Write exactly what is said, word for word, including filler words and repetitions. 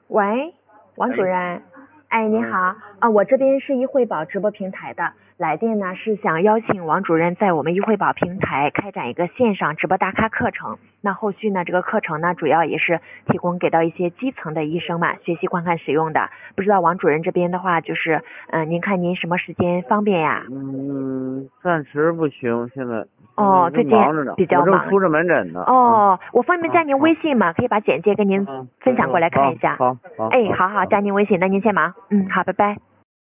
喂，王主任，哎，你好，啊，我这边是易惠宝直播平台的，来电呢是想邀请王主任在我们易惠宝平台开展一个线上直播大咖课程。那后续呢，这个课程呢主要也是提供给到一些基层的医生嘛，学习观看使用的。不知道王主任这边的话，就是嗯、呃，您看您什么时间方便呀？ 嗯，暂时不行，现在。 哦，最近忙着呢， 比较忙。 我正出着门诊呢。 哦，我方便加您微信吗？可以把简介跟您分享过来看一下。 好，好， 哎，好好，加您微信，那您先忙。嗯，好，拜拜。